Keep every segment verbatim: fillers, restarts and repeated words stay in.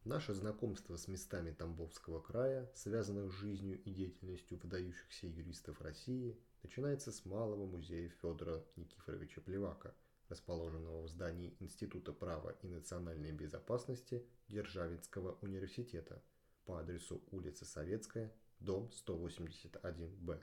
Наше знакомство с местами Тамбовского края, связанных с жизнью и деятельностью выдающихся юристов России, начинается с Малого музея Федора Никифоровича Плевака, расположенного в здании Института права и национальной безопасности Державинского университета по адресу улица Советская, дом сто восемьдесят один Б.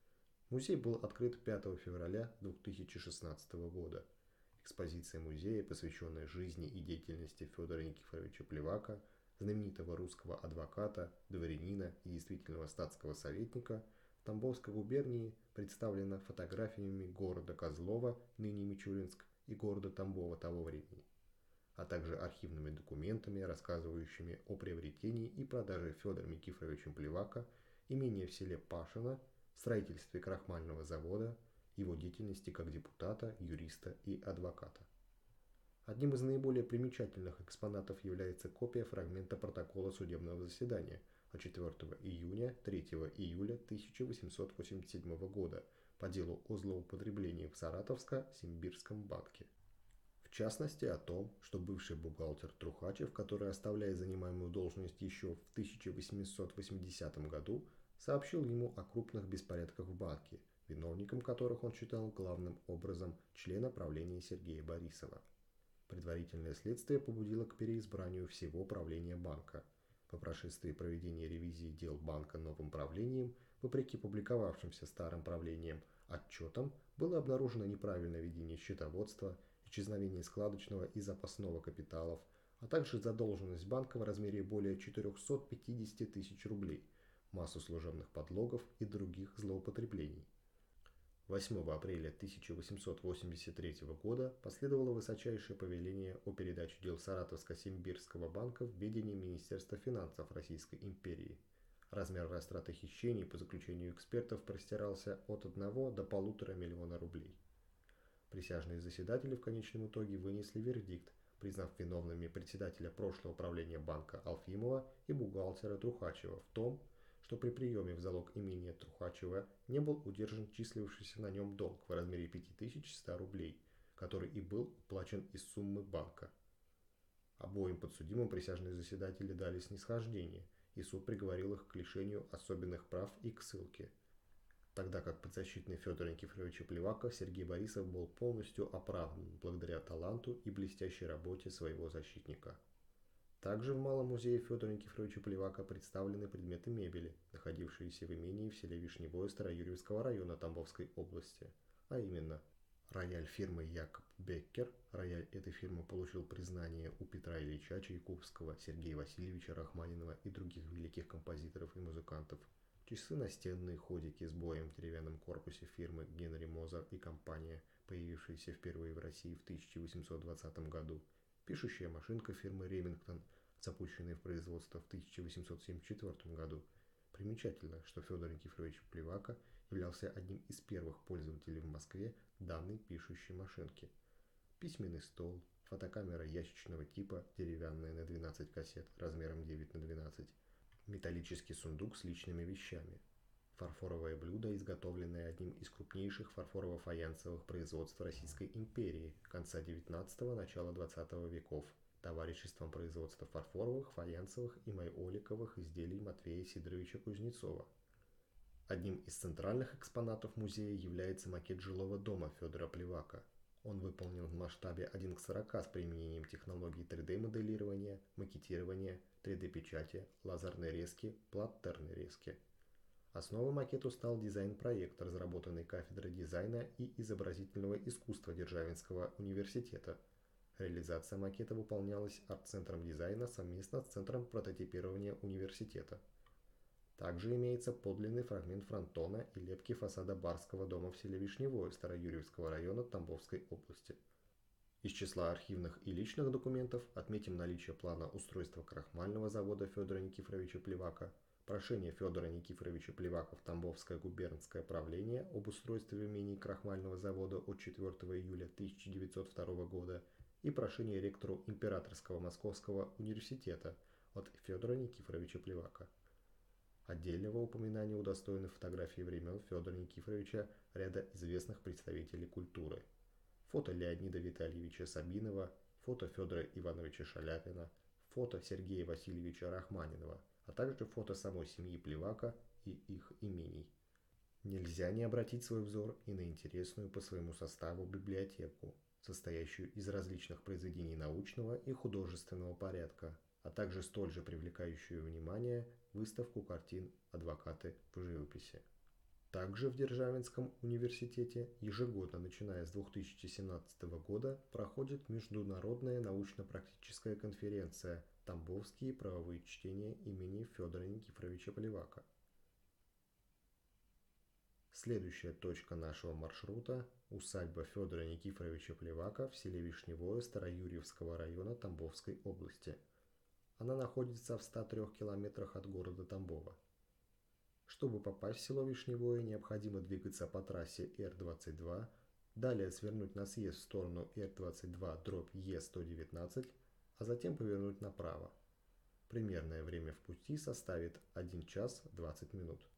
Музей был открыт пятого февраля две тысячи шестнадцатого года. Экспозиция музея, посвященная жизни и деятельности Федора Никифоровича Плевака, знаменитого русского адвоката, дворянина и действительного статского советника, в Тамбовской губернии представлена фотографиями города Козлова, ныне Мичуринск, и города Тамбова того времени, а также архивными документами, рассказывающими о приобретении и продаже Федором Никифоровичем Плевака имения в селе Пашино, строительстве крахмального завода, его деятельности как депутата, юриста и адвоката. Одним из наиболее примечательных экспонатов является копия фрагмента протокола судебного заседания от четвёртого июня — третьего июля тысяча восемьсот восемьдесят седьмого года по делу о злоупотреблении в Саратовско-Симбирском банке. В частности, о том, что бывший бухгалтер Трухачев, который оставляет занимаемую должность еще в тысяча восемьсот восьмидесятом году, сообщил ему о крупных беспорядках в банке, виновником которых он считал главным образом члена правления Сергея Борисова. Предварительное следствие побудило к переизбранию всего правления банка. По прошествии проведения ревизии дел банка новым правлением, вопреки публиковавшимся старым правлением отчетам, было обнаружено неправильное ведение счетоводства, исчезновение складочного и запасного капиталов, а также задолженность банка в размере более четырехсот пятидесяти тысяч рублей, массу служебных подлогов и других злоупотреблений. восьмого апреля тысяча восемьсот восемьдесят третьего года последовало высочайшее повеление о передаче дел Саратовско-Симбирского банка в ведение Министерства финансов Российской империи. Размер растрат и хищений по заключению экспертов простирался от одного до полутора миллиона рублей. Присяжные заседатели в конечном итоге вынесли вердикт, признав виновными председателя прошлого правления банка Алфимова и бухгалтера Трухачева в том, что при приеме в залог имения Трухачева не был удержан числившийся на нем долг в размере пяти тысяч ста рублей, который и был уплачен из суммы банка. Обоим подсудимым присяжные заседатели дали снисхождение, и суд приговорил их к лишению особенных прав и к ссылке, тогда как подзащитный Федора Никифоровича Плевака Сергей Борисов был полностью оправдан благодаря таланту и блестящей работе своего защитника. Также в Малом музее Федора Никифоровича Плевака представлены предметы мебели, находившиеся в имении в селе Вишневое Староюрьевского района Тамбовской области, а именно рояль фирмы Якоб Беккер. Рояль этой фирмы получил признание у Петра Ильича Чайковского, Сергея Васильевича Рахманинова и других великих композиторов и музыкантов. Часы настенные, ходики с боем в деревянном корпусе фирмы Генри Мозер и компания, появившиеся впервые в России в тысяча восемьсот двадцатом году. Пишущая машинка фирмы Ремингтон, запущенная в производство в тысяча восемьсот семьдесят четвёртом году. Примечательно, что Федор Никифорович Плевака являлся одним из первых пользователей в Москве данной пишущей машинки. Письменный стол, фотокамера ящичного типа, деревянная на двенадцать кассет размером девять на двенадцать, металлический сундук с личными вещами, фарфоровое блюдо, изготовленное одним из крупнейших фарфорово-фаянсовых производств Российской империи конца девятнадцатого – начала двадцатого веков, товариществом производства фарфоровых, фаянсовых и майоликовых изделий Матвея Сидоровича Кузнецова. Одним из центральных экспонатов музея является макет жилого дома Федора Плевака. Он выполнен в масштабе один к сорока с применением технологий три дэ моделирования, макетирования, три дэ печати, лазерной резки, платтерной резки. Основой макету стал дизайн-проект, разработанный кафедрой дизайна и изобразительного искусства Державинского университета. Реализация макета выполнялась арт-центром дизайна совместно с Центром прототипирования университета. Также имеется подлинный фрагмент фронтона и лепки фасада барского дома в селе Вишневое Староюрьевского района Тамбовской области. Из числа архивных и личных документов отметим наличие плана устройства крахмального завода Федора Никифоровича Плевака, прошение Федора Никифоровича Плевака в Тамбовское губернское правление об устройстве имений крахмального завода от четвёртого июля тысяча девятьсот второго года и прошение ректору Императорского Московского университета от Федора Никифоровича Плевака. Отдельного упоминания удостоены фотографии времен Федора Никифоровича ряда известных представителей культуры. Фото Леонида Витальевича Сабинова, фото Федора Ивановича Шаляпина, фото Сергея Васильевича Рахманинова, а также фото самой семьи Плевака и их имений. Нельзя не обратить свой взор и на интересную по своему составу библиотеку, состоящую из различных произведений научного и художественного порядка, а также столь же привлекающую внимание выставку картин «Адвокаты в живописи». Также в Державинском университете ежегодно, начиная с две тысячи семнадцатого года, проходит международная научно-практическая конференция «Тамбовские правовые чтения имени Федора Никифоровича Плевака». Следующая точка нашего маршрута – усадьба Федора Никифоровича Плевака в селе Вишневое Староюрьевского района Тамбовской области. Она находится в ста трёх километрах от города Тамбова. Чтобы попасть в село Вишневое, необходимо двигаться по трассе Р двадцать два, далее свернуть на съезд в сторону Р двадцать два дробь Е сто девятнадцать, а затем повернуть направо. Примерное время в пути составит один час двадцать минут.